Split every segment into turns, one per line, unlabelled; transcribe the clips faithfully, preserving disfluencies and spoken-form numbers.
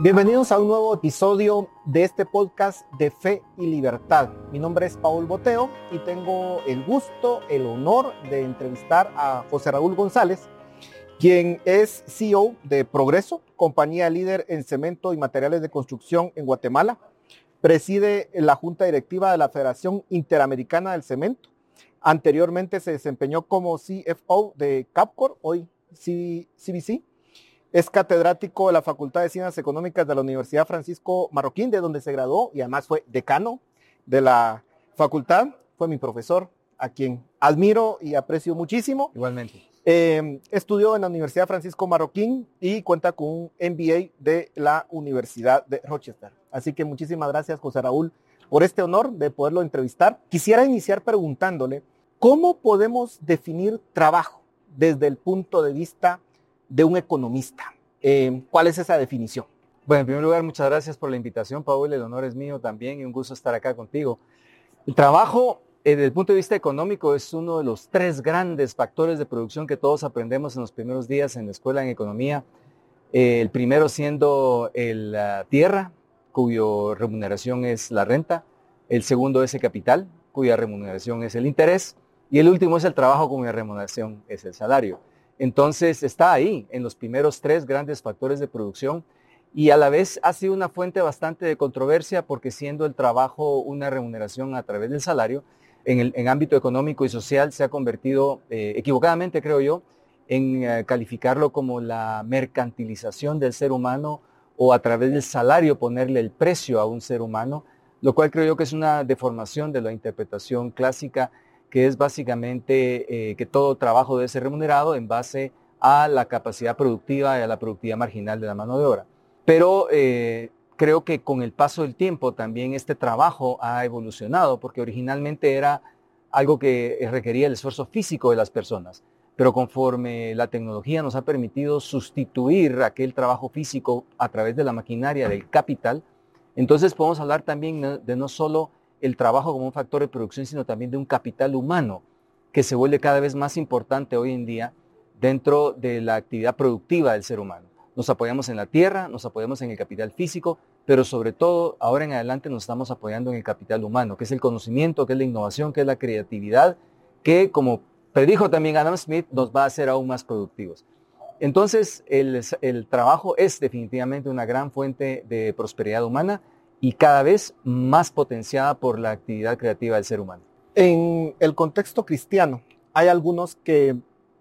Bienvenidos a un nuevo episodio de este podcast de Fe y Libertad. Mi nombre es Paul Boteo y tengo el gusto, el honor de entrevistar a José Raúl González, quien es C E O de Progreso, compañía líder en cemento y materiales de construcción en Guatemala. Preside la junta directiva de la Federación Interamericana del Cemento. Anteriormente se desempeñó como C F O de Capcor, hoy C B C. Es catedrático de la Facultad de Ciencias Económicas de la Universidad Francisco Marroquín, de donde se graduó, y además fue decano de la facultad. Fue mi profesor, a quien admiro y aprecio muchísimo.
Igualmente.
Eh, estudió en la Universidad Francisco Marroquín y cuenta con un M B A de la Universidad de Rochester. Así que muchísimas gracias, José Raúl, por este honor de poderlo entrevistar. Quisiera iniciar preguntándole, ¿cómo podemos definir trabajo desde el punto de vista de un economista? Eh, ¿Cuál es esa definición?
Bueno, en primer lugar, muchas gracias por la invitación, Paul. El honor es mío también y un gusto estar acá contigo. El trabajo, eh, desde el punto de vista económico, es uno de los tres grandes factores de producción que todos aprendemos en los primeros días en la escuela en economía. Eh, el primero siendo el, la tierra, cuya remuneración es la renta. El segundo es el capital, cuya remuneración es el interés. Y el último es el trabajo, cuya remuneración es el salario. Entonces está ahí en los primeros tres grandes factores de producción y a la vez ha sido una fuente bastante de controversia porque siendo el trabajo una remuneración a través del salario, en el en ámbito económico y social se ha convertido, eh, equivocadamente creo yo, en eh, calificarlo como la mercantilización del ser humano o a través del salario ponerle el precio a un ser humano, lo cual creo yo que es una deformación de la interpretación clásica, que es básicamente eh, que todo trabajo debe ser remunerado en base a la capacidad productiva y a la productividad marginal de la mano de obra. Pero eh, creo que con el paso del tiempo también este trabajo ha evolucionado, porque originalmente era algo que requería el esfuerzo físico de las personas, pero conforme la tecnología nos ha permitido sustituir aquel trabajo físico a través de la maquinaria del capital, entonces podemos hablar también de no solo el trabajo como un factor de producción, sino también de un capital humano que se vuelve cada vez más importante hoy en día dentro de la actividad productiva del ser humano. Nos apoyamos en la tierra, nos apoyamos en el capital físico, pero sobre todo ahora en adelante nos estamos apoyando en el capital humano, que es el conocimiento, que es la innovación, que es la creatividad, que como predijo también Adam Smith, nos va a hacer aún más productivos. Entonces el, el trabajo es definitivamente una gran fuente de prosperidad humana y cada vez más potenciada por la actividad creativa del ser humano.
En el contexto cristiano, hay algunos que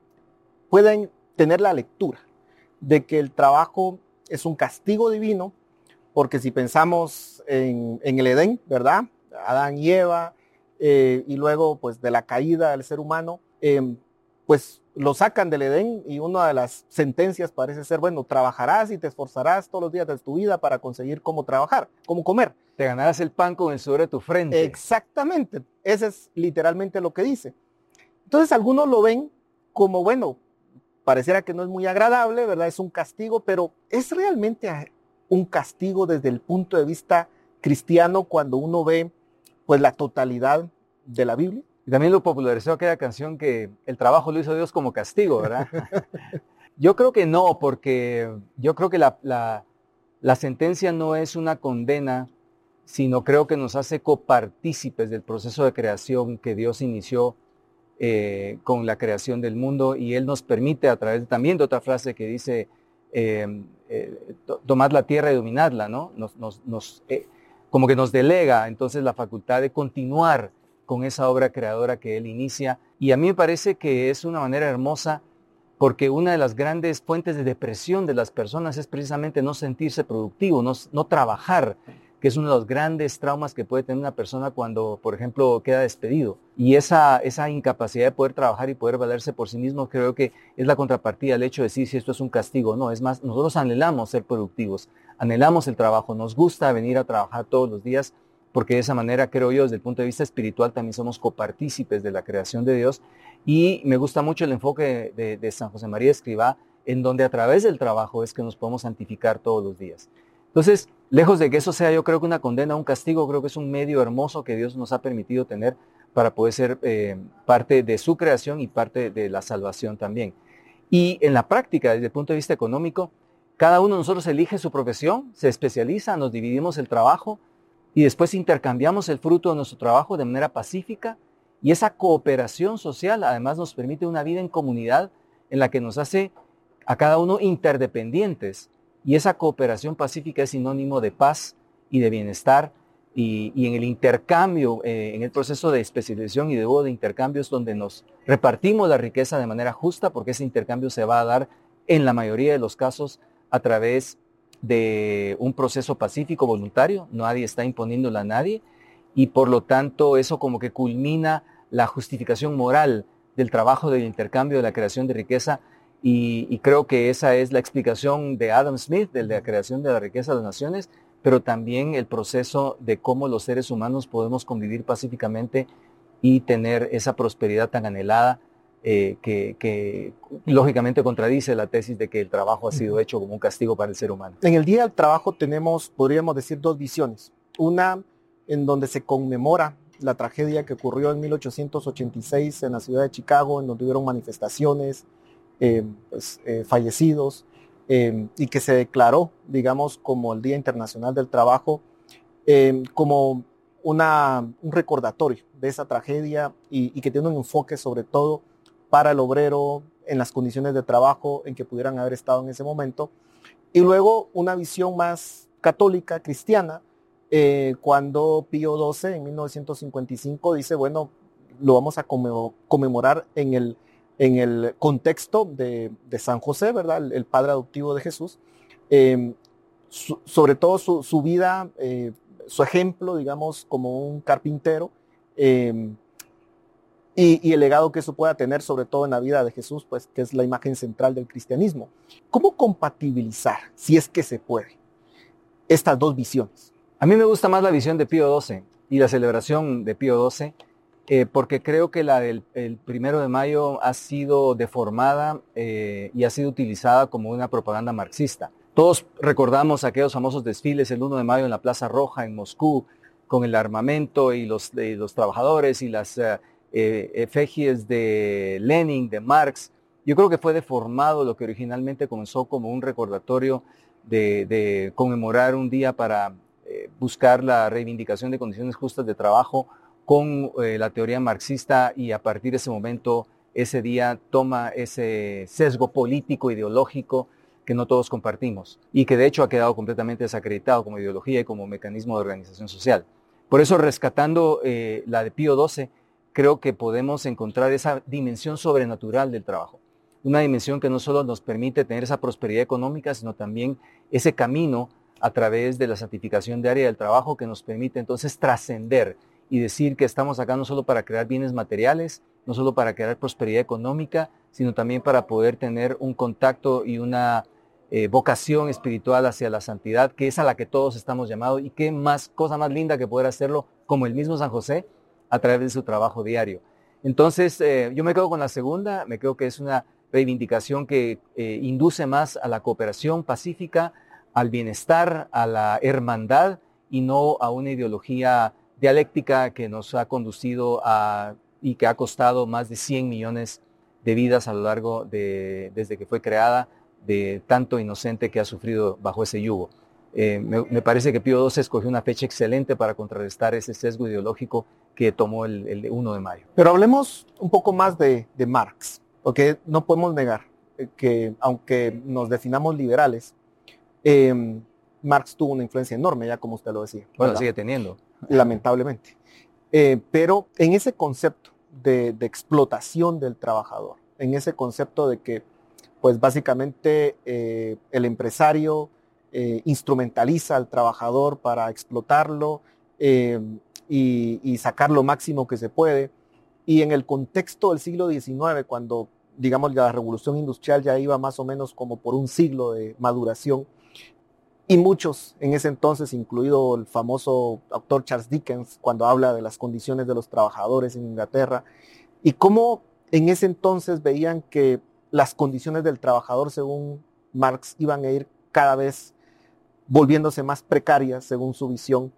pueden tener la lectura de que el trabajo es un castigo divino, porque si pensamos en, en el Edén, ¿verdad? Adán y Eva, eh, y luego pues de la caída del ser humano, eh, pues lo sacan del Edén y una de las sentencias parece ser, bueno, trabajarás y te esforzarás todos los días de tu vida para conseguir cómo trabajar, cómo comer.
Te ganarás el pan con el sudor de tu frente.
Exactamente, ese es literalmente lo que dice. Entonces algunos lo ven como, bueno, pareciera que no es muy agradable, ¿verdad? Es un castigo, pero ¿es realmente un castigo desde el punto de vista cristiano cuando uno ve pues la totalidad de la Biblia?
Y también lo popularizó aquella canción que el trabajo lo hizo Dios como castigo, ¿verdad? Yo creo que no, porque yo creo que la, la, la sentencia no es una condena, sino creo que nos hace copartícipes del proceso de creación que Dios inició eh, con la creación del mundo, y Él nos permite a través también de otra frase que dice, eh, eh, tomad la tierra y dominadla, ¿no? Nos, nos, nos, eh, como que nos delega entonces la facultad de continuar con esa obra creadora que Él inicia. Y a mí me parece que es una manera hermosa, porque una de las grandes fuentes de depresión de las personas es precisamente no sentirse productivo, no, no trabajar, que es uno de los grandes traumas que puede tener una persona cuando, por ejemplo, queda despedido. Y esa, esa incapacidad de poder trabajar y poder valerse por sí mismo, creo que es la contrapartida al hecho de decir si esto es un castigo. No, es más, nosotros anhelamos ser productivos, anhelamos el trabajo, nos gusta venir a trabajar todos los días, porque de esa manera, creo yo, desde el punto de vista espiritual, también somos copartícipes de la creación de Dios. Y me gusta mucho el enfoque de, de San José María Escrivá, en donde a través del trabajo es que nos podemos santificar todos los días. Entonces, lejos de que eso sea, yo creo que una condena, un castigo, creo que es un medio hermoso que Dios nos ha permitido tener para poder ser eh, parte de su creación y parte de la salvación también. Y en la práctica, desde el punto de vista económico, Cada uno de nosotros elige su profesión, se especializa, nos dividimos el trabajo y después intercambiamos el fruto de nuestro trabajo de manera pacífica. Y esa cooperación social además nos permite una vida en comunidad en la que nos hace a cada uno interdependientes. Y esa cooperación pacífica es sinónimo de paz y de bienestar. Y, y en el intercambio, eh, en el proceso de especialización y de, de intercambios donde nos repartimos la riqueza de manera justa, porque ese intercambio se va a dar en la mayoría de los casos a través de un proceso pacífico voluntario. Nadie está imponiéndole a nadie. Y por lo tanto eso como que culmina la justificación moral del trabajo, del intercambio, de la creación de riqueza, y, y creo que esa es la explicación de Adam Smith, de la creación de la riqueza de las naciones, pero también el proceso de cómo los seres humanos podemos convivir pacíficamente y tener esa prosperidad tan anhelada, eh, que, que lógicamente contradice la tesis de que el trabajo ha sido hecho como un castigo para el ser humano.
En el Día del Trabajo tenemos, podríamos decir, dos visiones. Una en donde se conmemora la tragedia que ocurrió en mil ochocientos ochenta y seis en la ciudad de Chicago, en donde hubieron manifestaciones, eh, pues, eh, fallecidos, eh, y que se declaró, digamos, como el Día Internacional del Trabajo, eh, como una, un recordatorio de esa tragedia y, y que tiene un enfoque sobre todo para el obrero en las condiciones de trabajo en que pudieran haber estado en ese momento. Y luego una visión más católica, cristiana, Eh, cuando Pío doce en mil novecientos cincuenta y cinco dice, bueno, lo vamos a conmemorar en el, en el contexto de, de San José, ¿verdad? El, el padre adoptivo de Jesús, eh, su, sobre todo su, su vida, eh, su ejemplo, digamos, como un carpintero, eh, y, y el legado que eso pueda tener, sobre todo en la vida de Jesús, pues que es la imagen central del cristianismo. ¿Cómo compatibilizar, si es que se puede, estas dos visiones?
A mí me gusta más la visión de Pío doce y la celebración de Pío doce, eh, porque creo que la del el primero de mayo ha sido deformada eh, y ha sido utilizada como una propaganda marxista. Todos recordamos aquellos famosos desfiles el uno de mayo en la Plaza Roja en Moscú, con el armamento y los, de, los trabajadores y las uh, eh, efigies de Lenin, de Marx. Yo creo que fue deformado lo que originalmente comenzó como un recordatorio de, de conmemorar un día para buscar la reivindicación de condiciones justas de trabajo con eh, la teoría marxista, y a partir de ese momento, ese día toma ese sesgo político, ideológico, que no todos compartimos y que de hecho ha quedado completamente desacreditado como ideología y como mecanismo de organización social. Por eso, rescatando eh, la de Pío doce, creo que podemos encontrar esa dimensión sobrenatural del trabajo. Una dimensión que no solo nos permite tener esa prosperidad económica, sino también ese camino a través de la santificación diaria del trabajo que nos permite entonces trascender y decir que estamos acá no solo para crear bienes materiales, no solo para crear prosperidad económica, sino también para poder tener un contacto y una eh, vocación espiritual hacia la santidad, que es a la que todos estamos llamados, y qué más cosa más linda que poder hacerlo como el mismo San José a través de su trabajo diario. Entonces, eh, yo me quedo con la segunda, me creo que es una reivindicación que eh, induce más a la cooperación pacífica, al bienestar, a la hermandad, y no a una ideología dialéctica que nos ha conducido a, y que ha costado más de cien millones de vidas a lo largo de, desde que fue creada, de tanto inocente que ha sufrido bajo ese yugo. Eh, me, me parece que Pío doce escogió una fecha excelente para contrarrestar ese sesgo ideológico que tomó el, el uno de mayo.
Pero hablemos un poco más de, de Marx, porque no podemos negar que, aunque nos definamos liberales, Eh, Marx tuvo una influencia enorme, ya como usted lo decía.
Bueno, ¿verdad? Sigue teniendo.
Lamentablemente. Eh, pero en ese concepto de, de explotación del trabajador, en ese concepto de que, pues básicamente, eh, el empresario eh, instrumentaliza al trabajador para explotarlo eh, y, y sacar lo máximo que se puede. Y en el contexto del siglo diecinueve, cuando, digamos, la revolución industrial ya iba más o menos como por un siglo de maduración, y muchos en ese entonces, incluido el famoso autor Charles Dickens, cuando habla de las condiciones de los trabajadores en Inglaterra, y cómo en ese entonces veían que las condiciones del trabajador, según Marx, iban a ir cada vez volviéndose más precarias, según su visión.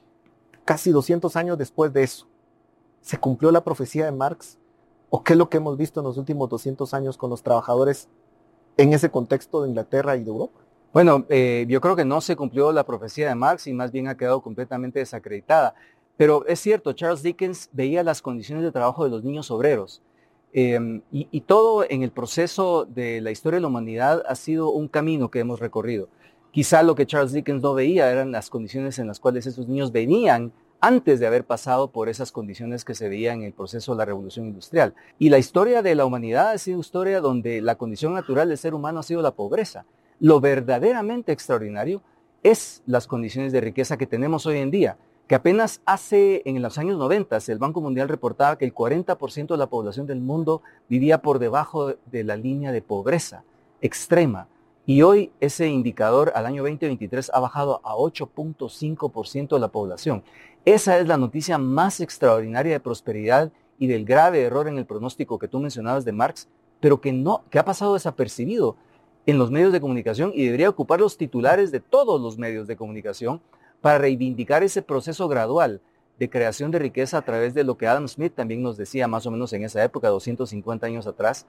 Casi doscientos años después de eso, ¿se cumplió la profecía de Marx? ¿O qué es lo que hemos visto en los últimos doscientos años con los trabajadores en ese contexto de Inglaterra y de Europa?
Bueno, eh, yo creo que no se cumplió la profecía de Marx y más bien ha quedado completamente desacreditada. Pero es cierto, Charles Dickens veía las condiciones de trabajo de los niños obreros. Eh, y, y todo en el proceso de la historia de la humanidad ha sido un camino que hemos recorrido. Quizá lo que Charles Dickens no veía eran las condiciones en las cuales esos niños venían antes de haber pasado por esas condiciones que se veían en el proceso de la revolución industrial. Y la historia de la humanidad ha sido una historia donde la condición natural del ser humano ha sido la pobreza. Lo verdaderamente extraordinario es las condiciones de riqueza que tenemos hoy en día, que apenas hace, en los años noventa, el Banco Mundial reportaba que el cuarenta por ciento de la población del mundo vivía por debajo de la línea de pobreza extrema. Y hoy ese indicador al año veinte veintitrés ha bajado a ocho punto cinco por ciento de la población. Esa es la noticia más extraordinaria de prosperidad y del grave error en el pronóstico que tú mencionabas de Marx, pero que, no, que ha pasado desapercibido en los medios de comunicación y debería ocupar los titulares de todos los medios de comunicación para reivindicar ese proceso gradual de creación de riqueza a través de lo que Adam Smith también nos decía más o menos en esa época, doscientos cincuenta años atrás,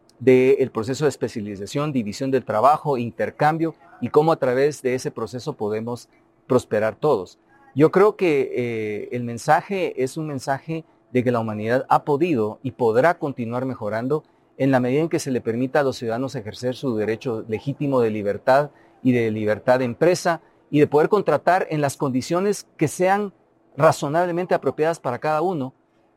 del proceso de especialización, división del trabajo, intercambio y cómo a través de ese proceso podemos prosperar todos. Yo creo que eh, el mensaje es un mensaje de que la humanidad ha podido y podrá continuar mejorando en la medida en que se le permita a los ciudadanos ejercer su derecho legítimo de libertad y de libertad de empresa y de poder contratar en las condiciones que sean razonablemente apropiadas para cada uno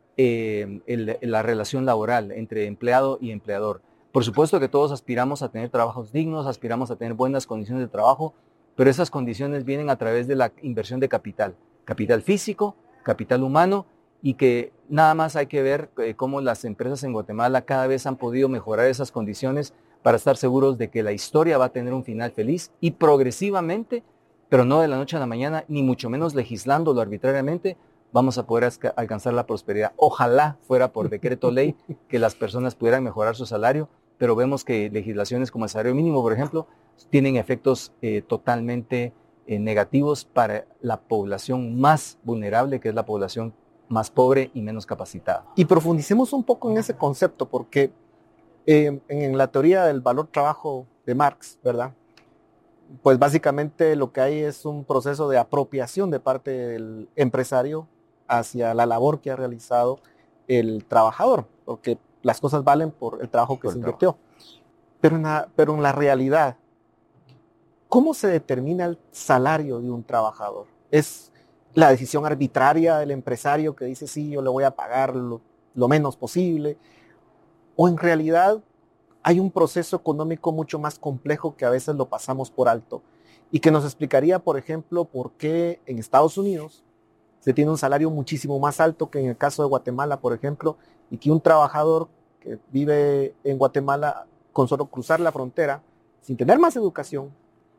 eh, el, la relación laboral entre empleado y empleador. Por supuesto que todos aspiramos a tener trabajos dignos, aspiramos a tener buenas condiciones de trabajo, pero esas condiciones vienen a través de la inversión de capital, capital físico, capital humano, y que nada más hay que ver eh, cómo las empresas en Guatemala cada vez han podido mejorar esas condiciones para estar seguros de que la historia va a tener un final feliz y progresivamente, pero no de la noche a la mañana, ni mucho menos legislándolo arbitrariamente, vamos a poder alcanzar la prosperidad. Ojalá fuera por decreto ley que las personas pudieran mejorar su salario, pero vemos que legislaciones como el salario mínimo, por ejemplo, tienen efectos eh, totalmente eh, negativos para la población más vulnerable, que es la población más pobre y menos capacitada.
Y profundicemos un poco en ese concepto, porque eh, en la teoría del valor trabajo de Marx, ¿verdad? Pues básicamente lo que hay es un proceso de apropiación de parte del empresario hacia la labor que ha realizado el trabajador, porque las cosas valen por el trabajo que por se invirtió. Pero en, la, pero en la realidad, ¿cómo se determina el salario de un trabajador? ¿Es la decisión arbitraria del empresario que dice, sí, yo le voy a pagar lo, lo menos posible? ¿O en realidad hay un proceso económico mucho más complejo que a veces lo pasamos por alto y que nos explicaría, por ejemplo, por qué en Estados Unidos se tiene un salario muchísimo más alto que en el caso de Guatemala, por ejemplo, y que un trabajador que vive en Guatemala con solo cruzar la frontera, sin tener más educación,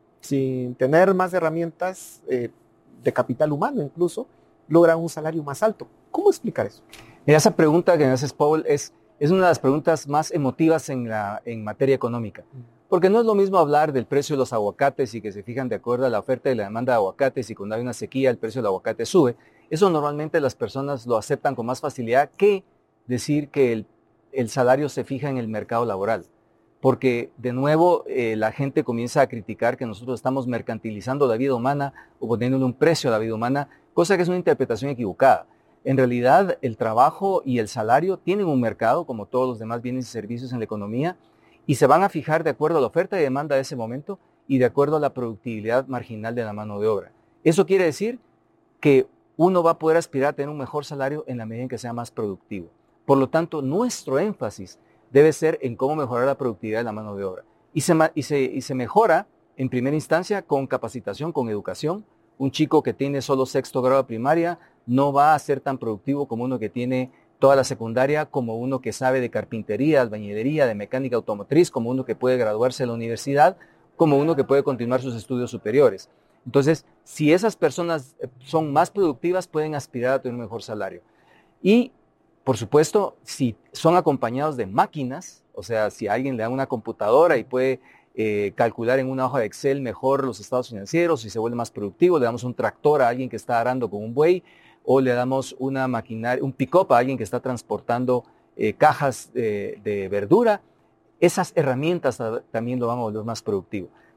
sin tener más herramientas eh, de capital humano incluso, logra un salario más alto? ¿Cómo explicar eso?
Mira, esa pregunta que me haces, Paul, es, es una de las preguntas más emotivas en, la, en materia económica. Porque no es lo mismo hablar del precio de los aguacates y que se fijan de acuerdo a la oferta y la demanda de aguacates y cuando hay una sequía el precio del aguacate sube. Eso normalmente las personas lo aceptan con más facilidad que decir que el, el salario se fija en el mercado laboral. Porque de nuevo eh, la gente comienza a criticar que nosotros estamos mercantilizando la vida humana o poniéndole un precio a la vida humana, cosa que es una interpretación equivocada. En realidad el trabajo y el salario tienen un mercado como todos los demás bienes y servicios en la economía y se van a fijar de acuerdo a la oferta y demanda de ese momento y de acuerdo a la productividad marginal de la mano de obra. Eso quiere decir que uno va a poder aspirar a tener un mejor salario en la medida en que sea más productivo. Por lo tanto, nuestro énfasis debe ser en cómo mejorar la productividad de la mano de obra. Y se, y, se, y se mejora en primera instancia con capacitación, con educación. Un chico que tiene solo sexto grado de primaria no va a ser tan productivo como uno que tiene toda la secundaria, como uno que sabe de carpintería, albañilería, de mecánica automotriz, como uno que puede graduarse de la universidad, como uno que puede continuar sus estudios superiores. Entonces, si esas personas son más productivas, pueden aspirar a tener un mejor salario. Y por supuesto, si son acompañados de máquinas, o sea, si alguien le da una computadora y puede eh, calcular en una hoja de Excel mejor los estados financieros y se vuelve más productivo, le damos un tractor a alguien que está arando con un buey, o le damos una maquinaria, un pick-up a alguien que está transportando eh, cajas de, de verdura, esas herramientas también lo van a volver más productivo.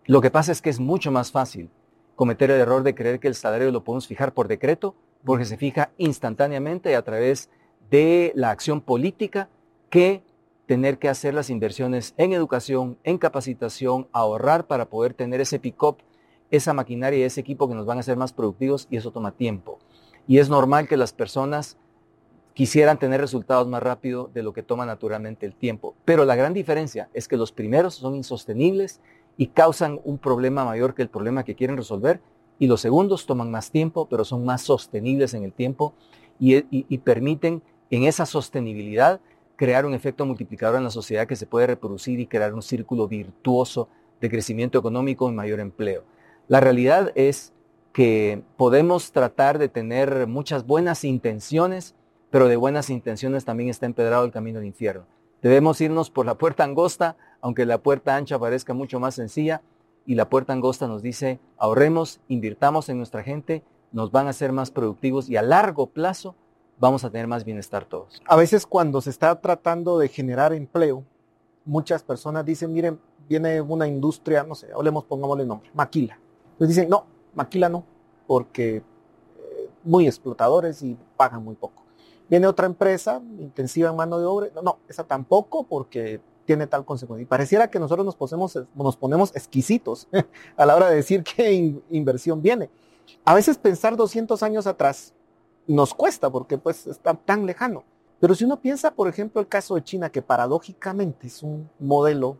Lo que pasa es que es mucho más fácil cometer el error de creer que el salario lo podemos fijar por decreto, porque se fija instantáneamente a través de la acción política, que tener que hacer las inversiones en educación, en capacitación, ahorrar para poder tener ese pick-up, esa maquinaria y ese equipo que nos van a hacer más productivos, y eso toma tiempo. Y es normal que las personas quisieran tener resultados más rápido de lo que toma naturalmente el tiempo. Pero la gran diferencia es que los primeros son insostenibles y causan un problema mayor que el problema que quieren resolver, y los segundos toman más tiempo, pero son más sostenibles en el tiempo y, y, y permiten en esa sostenibilidad crear un efecto multiplicador en la sociedad que se puede reproducir y crear un círculo virtuoso de crecimiento económico y mayor empleo. La realidad es que podemos tratar de tener muchas buenas intenciones, pero de buenas intenciones también está empedrado el camino al infierno. Debemos irnos por la puerta angosta, aunque la puerta ancha parezca mucho más sencilla, y la puerta angosta nos dice: ahorremos, invirtamos en nuestra gente, nos van a hacer más productivos y a largo plazo vamos a tener más bienestar todos.
A veces cuando se está tratando de generar empleo, muchas personas dicen, miren, viene una industria, no sé, hablemos, pongámosle nombre, maquila. Entonces dicen, no, maquila no, porque eh, muy explotadores y pagan muy poco. Viene otra empresa intensiva en mano de obra, no, no, esa tampoco, porque tiene tal consecuencia. Y pareciera que nosotros nos ponemos, nos ponemos exquisitos a la hora de decir qué in, inversión viene. A veces pensar doscientos años atrás nos cuesta, porque pues está tan lejano. Pero si uno piensa, por ejemplo, el caso de China, que paradójicamente es un modelo,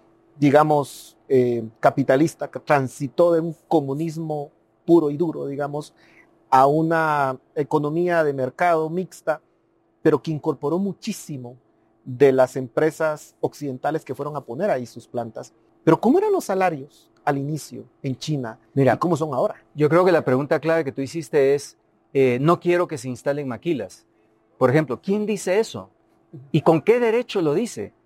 digamos, eh, capitalista, que transitó de un comunismo puro y duro, digamos, a una economía de mercado mixta, pero que incorporó muchísimo de las empresas occidentales que fueron a poner ahí sus plantas. Pero ¿cómo eran los salarios al inicio en China? Mira, ¿y cómo son ahora?
Yo creo que la pregunta clave que tú hiciste es, eh, no quiero que se instalen maquilas. Por ejemplo, ¿quién dice eso? ¿Y con qué derecho lo dice?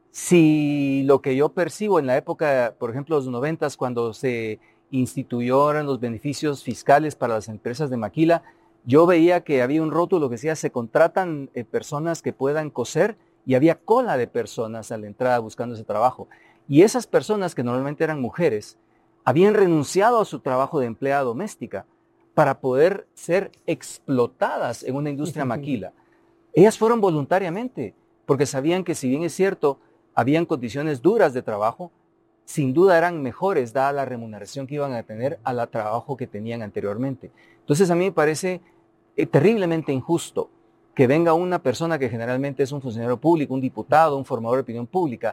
Si lo que yo percibo en la época, por ejemplo, los noventas, cuando se instituyeron los beneficios fiscales para las empresas de maquila, yo veía que había un rótulo que decía: se contratan eh, personas que puedan coser, y había cola de personas a la entrada buscando ese trabajo. Y esas personas, que normalmente eran mujeres, habían renunciado a su trabajo de empleada doméstica para poder ser explotadas en una industria maquila. Ellas fueron voluntariamente, porque sabían que, si bien es cierto, habían condiciones duras de trabajo, sin duda eran mejores dada la remuneración que iban a tener al trabajo que tenían anteriormente. Entonces a mí me parece eh, terriblemente injusto que venga una persona que generalmente es un funcionario público, un diputado, un formador de opinión pública,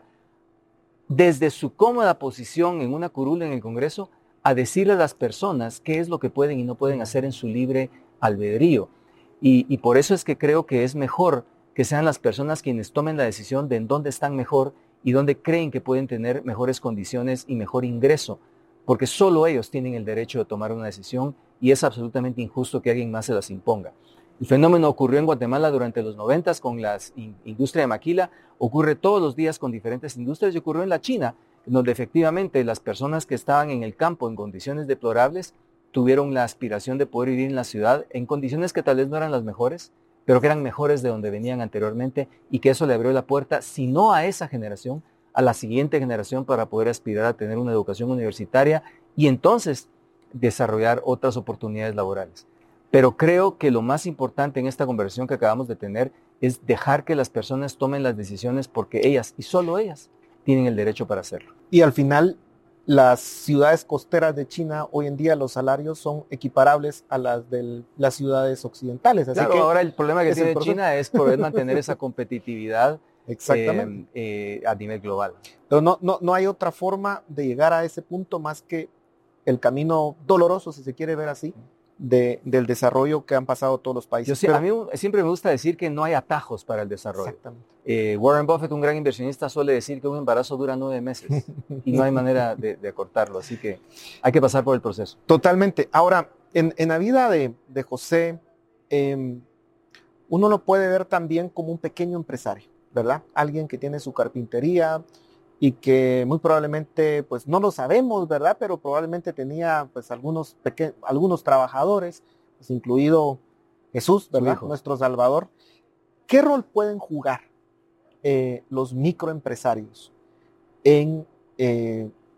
desde su cómoda posición en una curula en el Congreso, a decirle a las personas qué es lo que pueden y no pueden hacer en su libre albedrío. Y, y por eso es que creo que es mejor que sean las personas quienes tomen la decisión de en dónde están mejor y dónde creen que pueden tener mejores condiciones y mejor ingreso, porque solo ellos tienen el derecho de tomar una decisión, y es absolutamente injusto que alguien más se las imponga. El fenómeno ocurrió en Guatemala durante los noventas con la in- industria de maquila, ocurre todos los días con diferentes industrias, y ocurrió en la China, donde efectivamente las personas que estaban en el campo en condiciones deplorables tuvieron la aspiración de poder vivir en la ciudad en condiciones que tal vez no eran las mejores, pero que eran mejores de donde venían anteriormente, y que eso le abrió la puerta, si no a esa generación, a la siguiente generación, para poder aspirar a tener una educación universitaria y entonces desarrollar otras oportunidades laborales. Pero creo que lo más importante en esta conversación que acabamos de tener es dejar que las personas tomen las decisiones, porque ellas, y solo ellas, tienen el derecho para hacerlo.
Y al final, las ciudades costeras de China, hoy en día los salarios son equiparables a las de las ciudades occidentales. Así
claro,
que
ahora el problema que tiene
el
China es poder mantener esa competitividad
exactamente.
Eh, eh, a nivel global.
Pero no, no, no hay otra forma de llegar a ese punto más que el camino doloroso, si se quiere ver así, de, del desarrollo que han pasado todos los países.
Yo sé,
Pero,
a mí siempre me gusta decir que no hay atajos para el desarrollo.
Exactamente.
Eh, Warren Buffett, un gran inversionista, suele decir que un embarazo dura nueve meses y no hay manera de, de acortarlo, así que hay que pasar por el proceso.
Totalmente. Ahora, en, en la vida de, de José, eh, uno lo puede ver también como un pequeño empresario, ¿verdad? Alguien que tiene su carpintería y que muy probablemente, pues no lo sabemos, ¿verdad? Pero probablemente tenía pues algunos, peque- algunos trabajadores, pues, incluido Jesús, ¿verdad? Nuestro Salvador. ¿Qué rol pueden jugar eh, los microempresarios en, eh,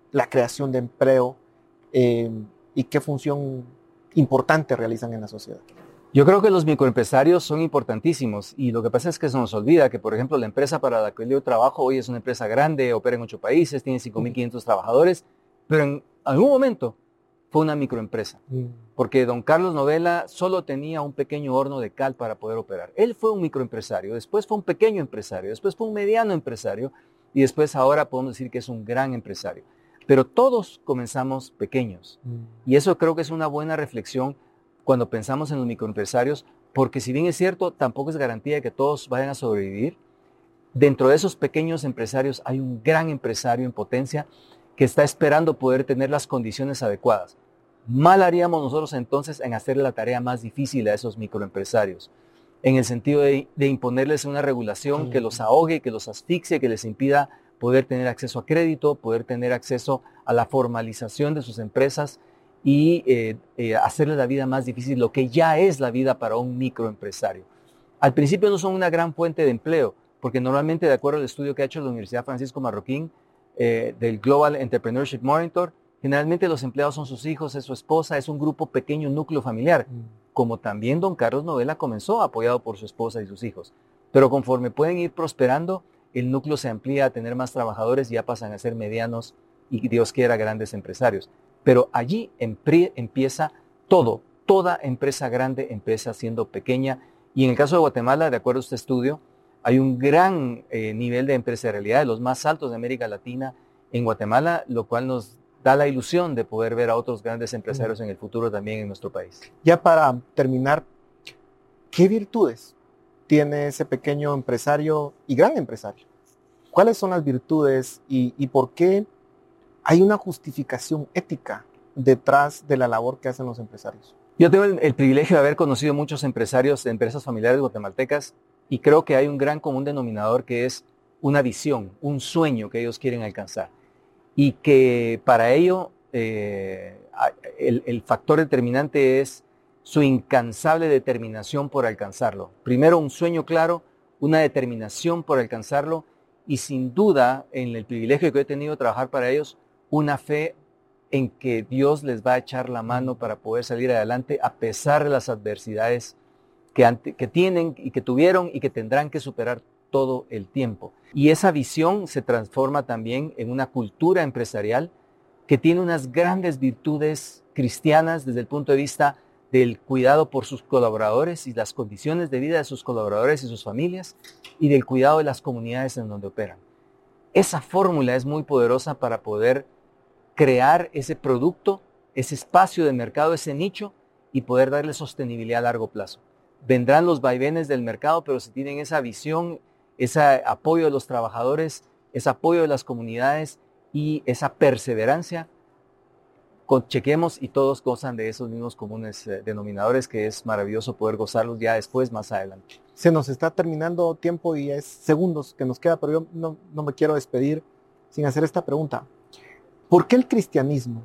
la creación de empleo eh, y qué función importante realizan en la sociedad?
Yo creo que los microempresarios son importantísimos y lo que pasa es que se nos olvida que, por ejemplo, la empresa para la que yo trabajo hoy es una empresa grande, opera en ocho países, tiene cinco mil quinientos trabajadores, pero en algún momento fue una microempresa, porque don Carlos Novela solo tenía un pequeño horno de cal para poder operar. Él fue un microempresario, después fue un pequeño empresario, después fue un mediano empresario y después ahora podemos decir que es un gran empresario. Pero todos comenzamos pequeños y eso creo que es una buena reflexión cuando pensamos en los microempresarios, porque si bien es cierto, tampoco es garantía de que todos vayan a sobrevivir. Dentro de esos pequeños empresarios hay un gran empresario en potencia que está esperando poder tener las condiciones adecuadas. Mal haríamos nosotros entonces en hacerle la tarea más difícil a esos microempresarios, en el sentido de, de imponerles una regulación que los ahogue, que los asfixie, que les impida poder tener acceso a crédito, poder tener acceso a la formalización de sus empresas y eh, eh, hacerles la vida más difícil, lo que ya es la vida para un microempresario. Al principio no son una gran fuente de empleo, porque normalmente, de acuerdo al estudio que ha hecho la Universidad Francisco Marroquín, eh, del Global Entrepreneurship Monitor, generalmente los empleados son sus hijos, es su esposa, es un grupo pequeño, núcleo familiar, mm. como también don Carlos Novela comenzó apoyado por su esposa y sus hijos. Pero conforme pueden ir prosperando, el núcleo se amplía a tener más trabajadores y ya pasan a ser medianos y Dios quiera grandes empresarios. Pero allí empieza todo, toda empresa grande empieza siendo pequeña y en el caso de Guatemala, de acuerdo a este estudio, hay un gran eh, nivel de empresarialidad, de los más altos de América Latina en Guatemala, lo cual nos da la ilusión de poder ver a otros grandes empresarios en el futuro también en nuestro país.
Ya para terminar, ¿qué virtudes tiene ese pequeño empresario y gran empresario? ¿Cuáles son las virtudes y, y por qué hay una justificación ética detrás de la labor que hacen los empresarios?
Yo tengo el, el privilegio de haber conocido muchos empresarios de empresas familiares guatemaltecas y creo que hay un gran común denominador que es una visión, un sueño que ellos quieren alcanzar y que para ello eh, el, el factor determinante es su incansable determinación por alcanzarlo. Primero un sueño claro, una determinación por alcanzarlo y sin duda en el privilegio que he tenido de trabajar para ellos, una fe en que Dios les va a echar la mano para poder salir adelante a pesar de las adversidades que, ante, que tienen y que tuvieron y que tendrán que superar todo el tiempo. Y esa visión se transforma también en una cultura empresarial que tiene unas grandes virtudes cristianas desde el punto de vista del cuidado por sus colaboradores y las condiciones de vida de sus colaboradores y sus familias y del cuidado de las comunidades en donde operan. Esa fórmula es muy poderosa para poder crear ese producto, ese espacio de mercado, ese nicho y poder darle sostenibilidad a largo plazo. Vendrán los vaivenes del mercado, pero si tienen esa visión, ese apoyo de los trabajadores, ese apoyo de las comunidades y esa perseverancia, chequemos y todos gozan de esos mismos comunes eh, denominadores que es maravilloso poder gozarlos ya después, más adelante.
Se nos está terminando tiempo y es segundos que nos queda, pero yo no, no me quiero despedir sin hacer esta pregunta. ¿Por qué el cristianismo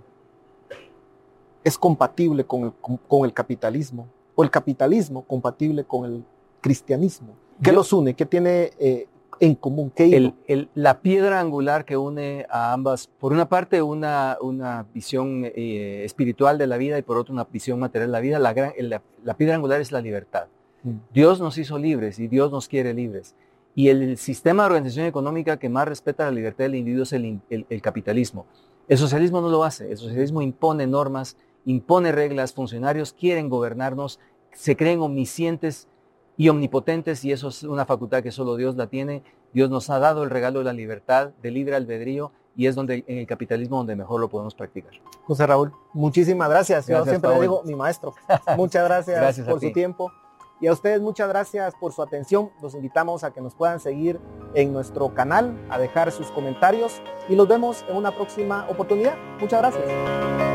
es compatible con el, con, con el capitalismo? ¿O el capitalismo compatible con el cristianismo? ¿Qué yo, los une? ¿Qué tiene eh, en común? ¿Qué
el, el, la piedra angular que une a ambas, por una parte una, una visión eh, espiritual de la vida y por otra una visión material de la vida, la, gran, la, la piedra angular es la libertad. Mm. Dios nos hizo libres y Dios nos quiere libres. Y el, el sistema de organización económica que más respeta la libertad del individuo es el, el, el capitalismo. El socialismo no lo hace, el socialismo impone normas, impone reglas, funcionarios quieren gobernarnos, se creen omniscientes y omnipotentes y eso es una facultad que solo Dios la tiene. Dios nos ha dado el regalo de la libertad, de libre albedrío y es donde en el capitalismo donde mejor lo podemos practicar.
José Raúl, muchísimas gracias. gracias Yo siempre Pablo. le digo mi maestro. Muchas gracias,
gracias
por
su
tiempo. Y a ustedes muchas gracias por su atención. Los invitamos a que nos puedan seguir en nuestro canal, a dejar sus comentarios y los vemos en una próxima oportunidad. Muchas gracias.